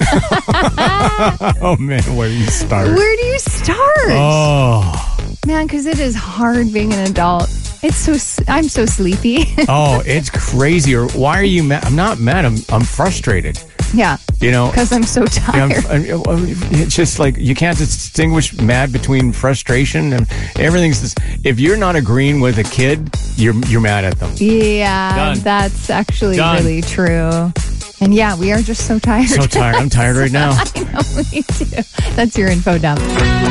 Oh, man, where do you start? Where do you start? Oh. Man, because it is hard being an adult. I'm so sleepy. Oh, it's crazy. Or why are you mad? I'm not mad. I'm frustrated. Yeah. You know, because I'm so tired. It's just like you can't distinguish mad between frustration and everything's this. If you're not agreeing with a kid, you're mad at them. Yeah, Done. That's actually Done. really true. And yeah, we are just so tired. So tired. I'm tired right now. I know, me too. That's your info dump.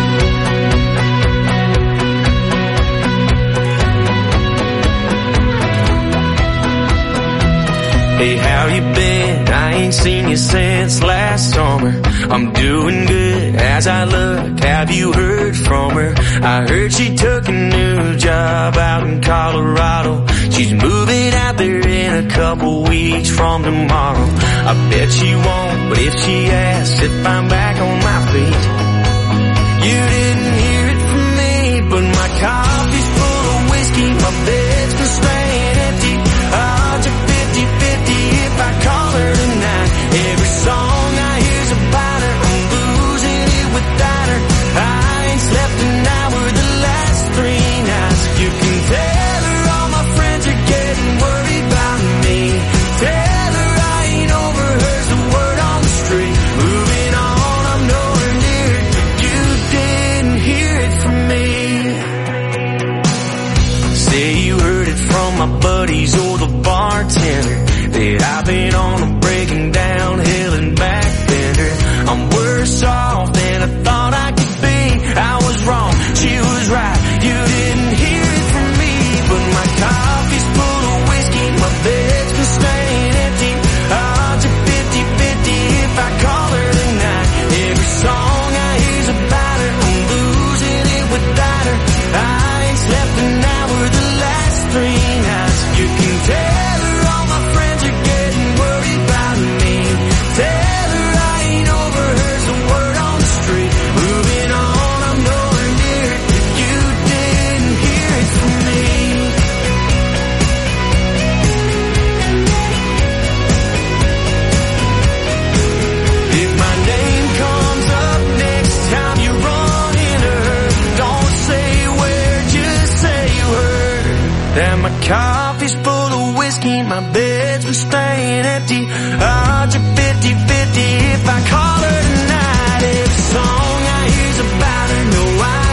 Hey, how you been? I ain't seen you since last summer. I'm doing good as I look. Have you heard from her? I heard she took a new job out in Colorado. She's moving out there in a couple weeks from tomorrow. I bet she won't, but if she asks if I'm back on my feet, you didn't hear it from me, but my coffee's full of whiskey, my bed's been staying empty. Odds are 50-50 if I call her tonight. Every song I hear's about her, I'm losing it without her. I ain't slept an hour the last 3 nights. You can tell her all my friends are getting worried about me. Tell her I ain't over her's the word on the street. Moving on, I'm nowhere near it. You didn't hear it from me. Say you heard it from my buddies or the bartender that I've been on a breaking down hill and back bender. I'm worse off than I thought I could be. I was wrong, she was right. You didn't hear it from me, but my coffee's full of whiskey, my bed's been staying empty. Odds are 50-50 if I call her tonight. Every song I hear's about her, I'm losing it without her. I ain't slept an hour the last 3 nights. You can tell her all my friends are getting worried about me. Tell her I ain't over her's the word on the street. Moving on, I'm nowhere near it. You didn't hear it from me. If my name comes up next time you run into her, don't say where, just say you heard that my coffee's full of whiskey, my bed's been staying empty. Odds are 50-50 if I call her tonight. Every song I hear's about her, no, I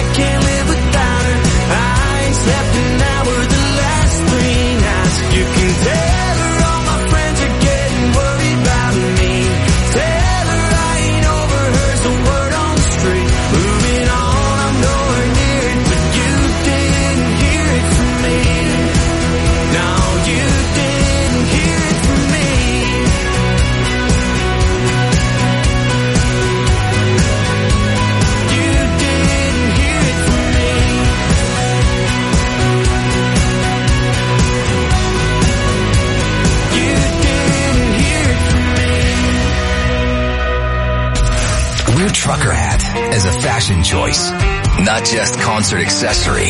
fashion choice, not just concert accessory.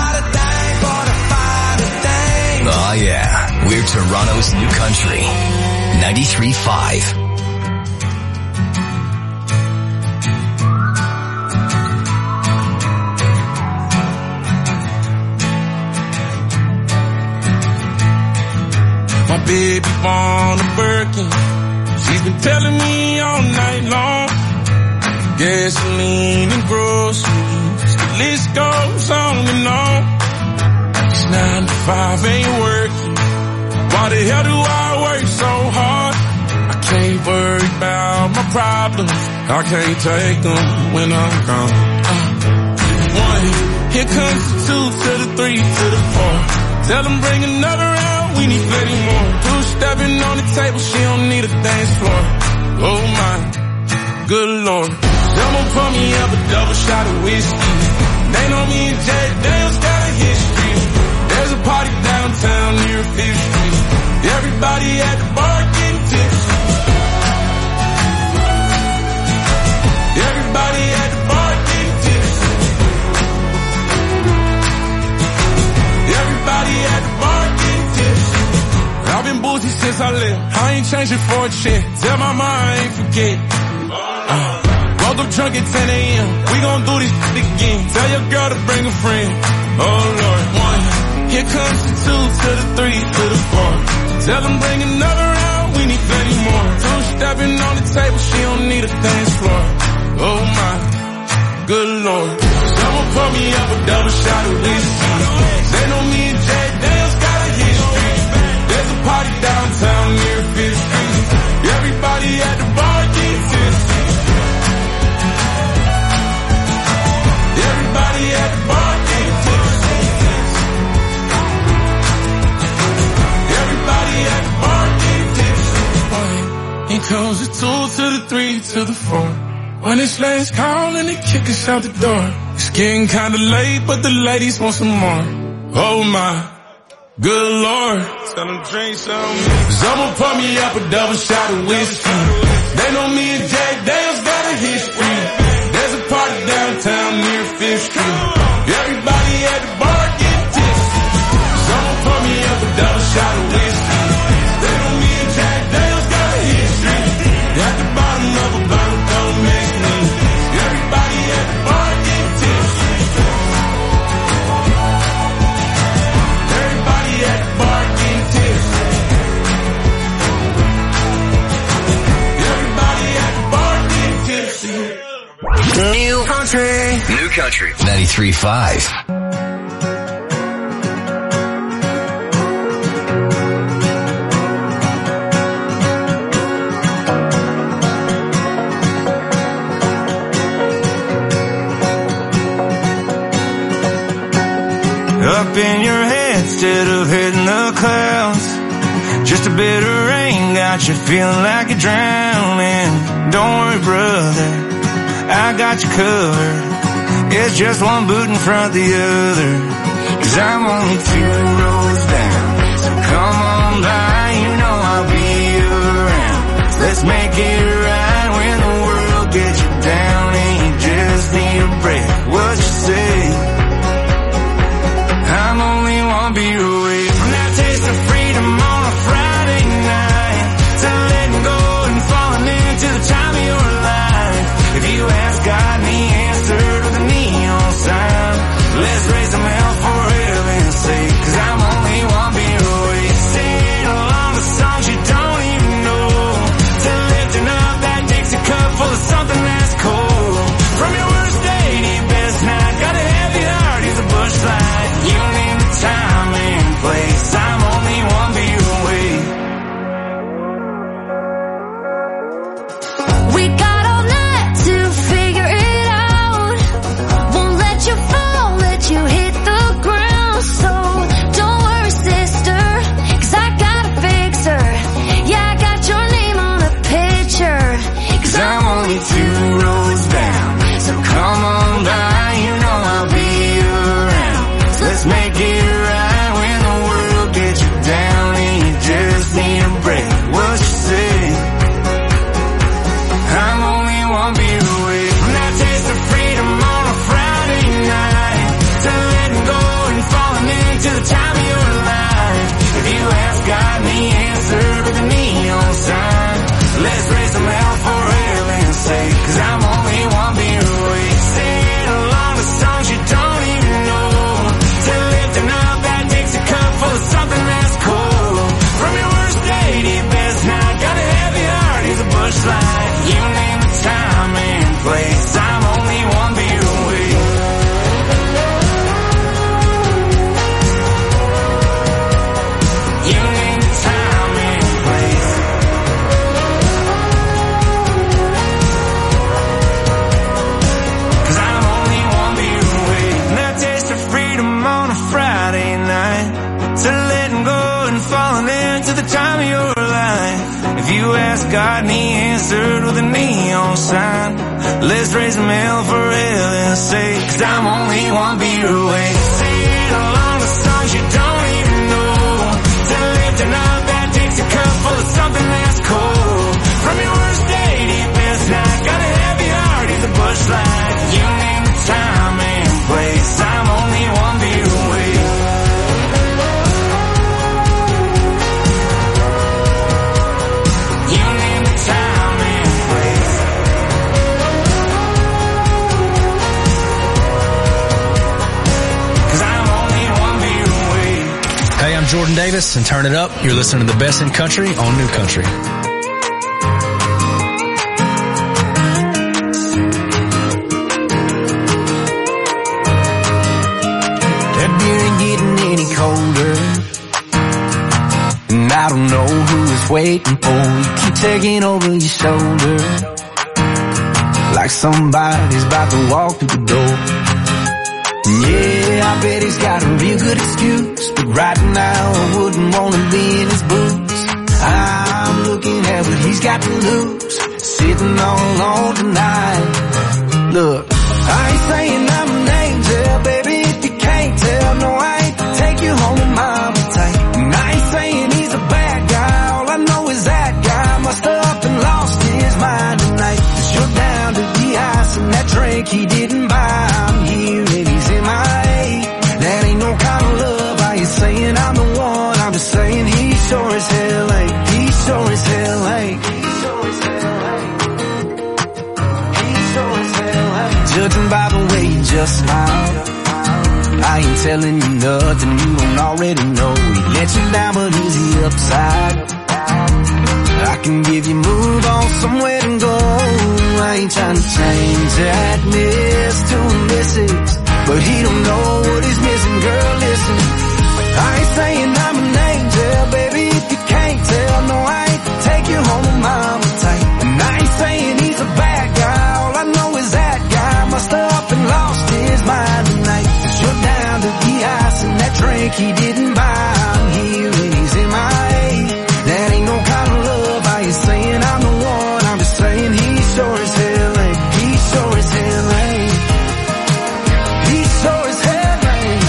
Oh yeah, we're Toronto's new country. 93.5. My baby want a Birkin. She's been telling me all night long. Gasoline and groceries, the list goes on and on. It's 9 to 5, ain't working. Why the hell do I work so hard? I can't worry about my problems. I can't take them when I'm gone. 1, here comes the 2 to the 3 to the 4. Tell them bring another round, we need plenty more. 2 stepping on the table, she don't need a dance floor. Oh my, good Lord. Someone pour me up a double shot of whiskey. They know me and Jack Daniels got a history. There's a party downtown near 5th Street. Everybody at the bar getting tipsy. Everybody at the bar getting tipsy. Everybody at the bar getting tipsy. I've been boozy since I left. I ain't changing for a check. Tell my mom I ain't forget. Woke up drunk at 10 a.m. We gon' do this again. Tell your girl to bring a friend. Oh Lord. 1, here comes the 2 to the 3 to the 4. Tell them bring another round, we need plenty more. 2 stepping on the table, she don't need a dance floor. Oh my, good Lord. Someone pour me up a double shot of whiskey. They know me and Jack Daniels got a history. There's a party downtown near 5th Street. Everybody at the bar getting tipsy. Everybody at the bar getting tipsy. Everybody at the bar getting tipsy. Here comes the 2 to the 3 to the 4. When it's last call and they kick us out the door. It's getting kinda late, but the ladies want some more. Oh my, good Lord. Tell them drink some. Someone pour me up a double shot of whiskey. They know me and Jack Daniels got a history. There's a party downtown near 5th Street. Everybody at the bar getting tipsy. Someone pour me up a double shot of whiskey. They know me and Jack Daniels got a history. At the bottom of a bottle, don't mix me. Everybody at the bar getting tipsy. Everybody at the bar getting tipsy. Everybody at the bar getting tipsy. New country. New country. 93.5. Up in your head instead of hitting the clouds. Just a bit of rain got you feeling like you're drowning. Don't worry, brother, I got you covered. It's just one boot in front of the other. 'Cause I'm only 2 rows down. So come on by, you know I'll be around. Let's make it right when the world gets you down and you just need a break. What you say? I'm only one beer away from that taste of freedom on a Friday night. To letting go and falling into the time of your life. If you ask God and he answered with a neon sign, let's raise them hell for heaven's sake. 'Cause I'm only one beer away. Singing along the songs you don't even know. To lifting up time of your life. If you ask God and he answered with a neon sign, let's raise them hell for heaven's sake, 'cause I'm only one beer away. Sing along the songs you don't even know, to lifting up that Dixie cup full of something that's cold. From your worst day to your best night, got a heavy heart, he's a Busch Light. You name the time and place, I'm only one beer away. You name the time and place. 'Cause I'm only one beer away. Hey, I'm Jordan Davis, and turn it up. You're listening to the best in country on New Country. That beer ain't getting any colder, and I don't know who it's waiting for. You keep taking over your shoulder, like somebody's about to walk through the door. Yeah, I bet he's got a real good excuse, but right now I wouldn't want to be in his boots. I'm looking at what he's got to lose, sitting all alone tonight. Look, I ain't saying I'm an angel, baby, if you can't tell. No, I ain't take you home with mama tight. And I ain't saying he's a bad guy, all I know is that guy must have up and lost his mind tonight. 'Cause you're down to the ice and that drink he didn't buy. I'm here and he's in my eight. That ain't no kind of love. I ain't saying I'm the one, I'm just saying he sure as hell ain't. He sure as hell ain't. He sure as hell ain't. He sure as hell ain't. Judging by the way you just smiled, I ain't telling you nothing you don't already know. He let you down, but is he upside? I can give you move on somewhere to go. I ain't trying to change that miss to a missus, but he don't know what he's missing. Girl, listen, I ain't saying I'm an angel, baby, if you can't tell. No, I ain't take you home with mama tight. And I ain't saying he's a bad guy, all I know is that guy must have up and lost his mind tonight. 'Cause you're down to the ice and that drink he didn't buy. I'm here and he's in my eight. That ain't no kind of love. I ain't saying I'm the one, I'm just saying he sure as hell ain't. He sure as hell ain't. He sure as hell ain't.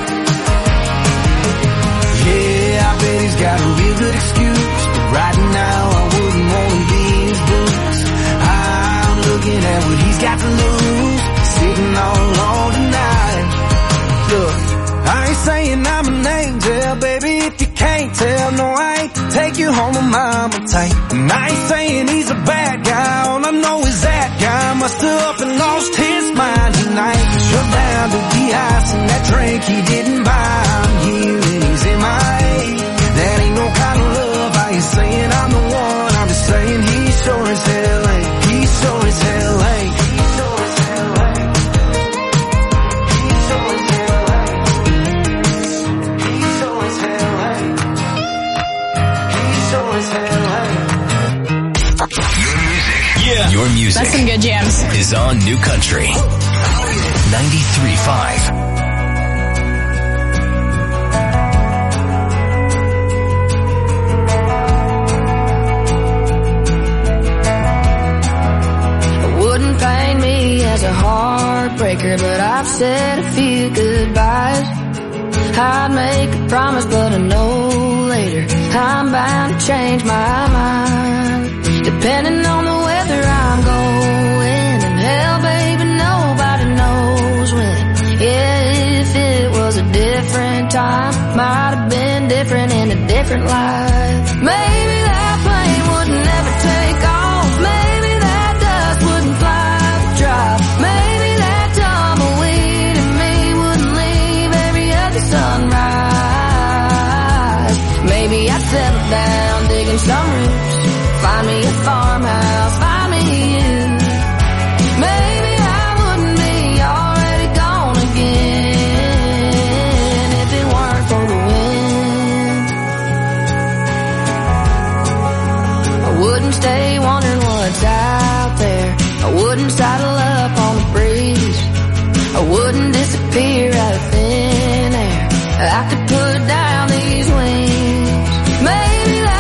Yeah, I bet he's got a real good excuse, but right now I wouldn't want to be in his boots. I'm looking at what he's got to lose, sitting all alone tonight. Look, I ain't saying I'm an angel, baby, if you can't tell. No, I ain't take you home with mama tight. And I ain't saying he's a bad guy, all I know is that guy must have up and lost his mind tonight. 'Cause you're down to the ice and that drink he didn't buy. I'm here and he's in my eight. That ain't no kind of love. I ain't saying I'm the one, I'm just saying he sure as hell ain't. He sure as hell ain't. He sure as hell ain't. He sure as hell ain't. He sure as hell ain't. He sure as hell ain't. Your music. That's some good jams. Is on New Country 93.5. Wouldn't paint me as a heartbreaker, but I've said a few goodbyes. I'd make a promise, but I know later I'm bound to change my mind. Depending on the weather I'm going, and hell, baby, nobody knows when. Yeah, if it was a different time, might have been different in a different life. Maybe that plane would never take off. Maybe that dust wouldn't fly the drop. Maybe that tumbleweed in me wouldn't leave every other sunrise. Maybe I'd settle down digging some roots, find me a farmhouse, find me you. Maybe I wouldn't be already gone again if it weren't for the wind. I wouldn't stay wondering what's out there. I wouldn't saddle up on the breeze. I wouldn't disappear out of thin air. I could put down these wings. Maybe that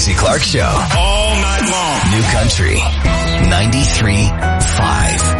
Casey Clark Show. All night long. New Country 93.5.